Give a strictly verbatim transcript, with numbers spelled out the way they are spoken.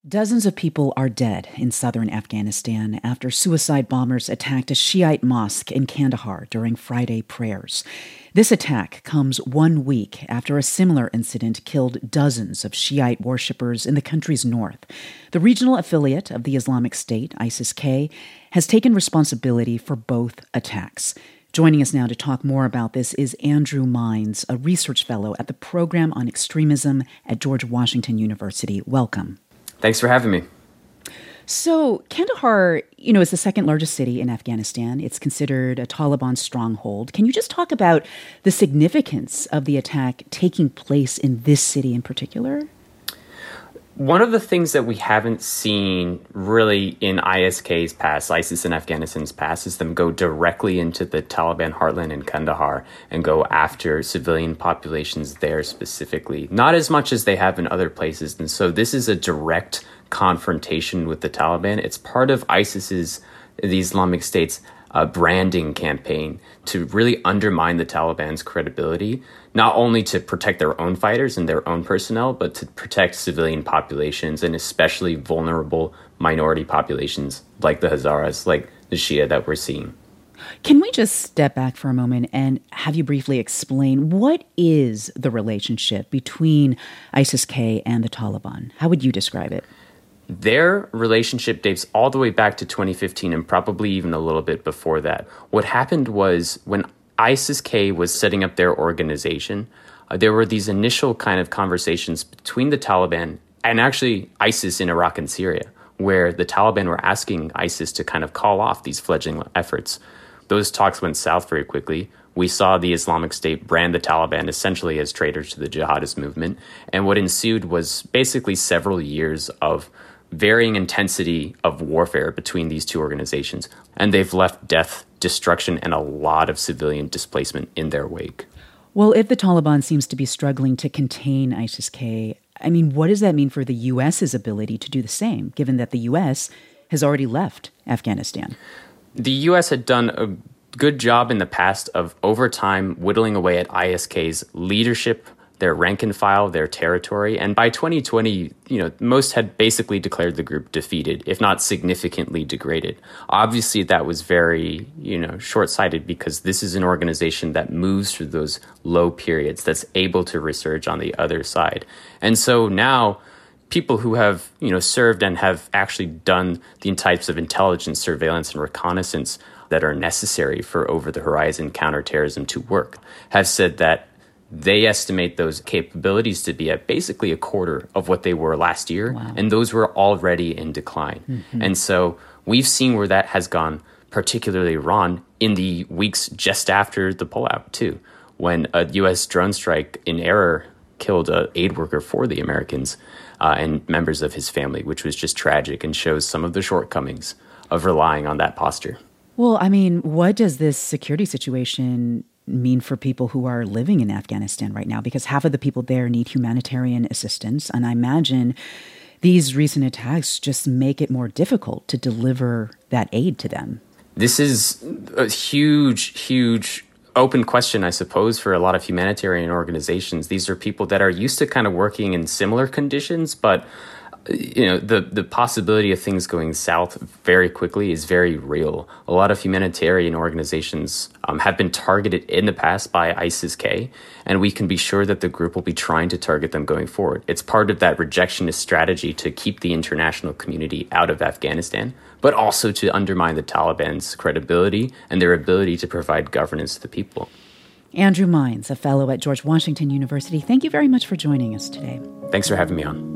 Dozens of people are dead in southern Afghanistan after suicide bombers attacked a Shiite mosque in Kandahar during Friday prayers. This attack comes one week after a similar incident killed dozens of Shiite worshippers in the country's north. The regional affiliate of the Islamic State, ISIS-K, has taken responsibility for both attacks. Joining us now to talk more about this is Andrew Mines, a research fellow at the Program on Extremism at George Washington University. Welcome. Thanks for having me. So Kandahar, you know, is the second largest city in Afghanistan. It's considered a Taliban stronghold. Can you just talk about the significance of the attack taking place in this city in particular? One of the things that we haven't seen really in I S K's past, ISIS in Afghanistan's past, is them go directly into the Taliban heartland in Kandahar and go after civilian populations there specifically. Not as much as they have in other places. And so this is a direct confrontation with the Taliban. It's part of ISIS's, the Islamic State's, uh, branding campaign to really undermine the Taliban's credibility, not only to protect their own fighters and their own personnel, but to protect civilian populations and especially vulnerable minority populations like the Hazaras, like the Shia that we're seeing. Can we just step back for a moment and have you briefly explain what is the relationship between ISIS-K and the Taliban? How would you describe it? Their relationship dates all the way back to twenty fifteen and probably even a little bit before that. What happened was when ISIS-K was setting up their organization, uh, there were these initial kind of conversations between the Taliban and actually ISIS in Iraq and Syria, where the Taliban were asking ISIS to kind of call off these fledgling efforts. Those talks went south very quickly. We saw the Islamic State brand the Taliban essentially as traitors to the jihadist movement. And what ensued was basically several years of varying intensity of warfare between these two organizations. And they've left death, destruction, and a lot of civilian displacement in their wake. Well, if the Taliban seems to be struggling to contain ISIS-K, I mean, what does that mean for the U S's ability to do the same, given that the U S has already left Afghanistan? The U S had done a good job in the past of, over time, whittling away at I S K's leadership, their rank and file, their territory. And by twenty twenty, you know, most had basically declared the group defeated, if not significantly degraded. Obviously, that was very, you know, short-sighted because this is an organization that moves through those low periods, that's able to resurge on the other side. And so now people who have, you know, served and have actually done the types of intelligence, surveillance, and reconnaissance that are necessary for over-the-horizon counterterrorism to work have said that they estimate those capabilities to be at basically a quarter of what they were last year. Wow. And those were already in decline. Mm-hmm. And so we've seen where that has gone particularly wrong in the weeks just after the pullout, too, when a U S drone strike in error killed an aid worker for the Americans uh, and members of his family, which was just tragic and shows some of the shortcomings of relying on that posture. Well, I mean, what does this security situation mean for people who are living in Afghanistan right now? Because half of the people there need humanitarian assistance. And I imagine these recent attacks just make it more difficult to deliver that aid to them. This is a huge, huge open question, I suppose, for a lot of humanitarian organizations. These are people that are used to kind of working in similar conditions, but you know, the, the possibility of things going south very quickly is very real. A lot of humanitarian organizations um, have been targeted in the past by ISIS-K, and we can be sure that the group will be trying to target them going forward. It's part of that rejectionist strategy to keep the international community out of Afghanistan, but also to undermine the Taliban's credibility and their ability to provide governance to the people. Andrew Mines, a fellow at George Washington University, thank you very much for joining us today. Thanks for having me on.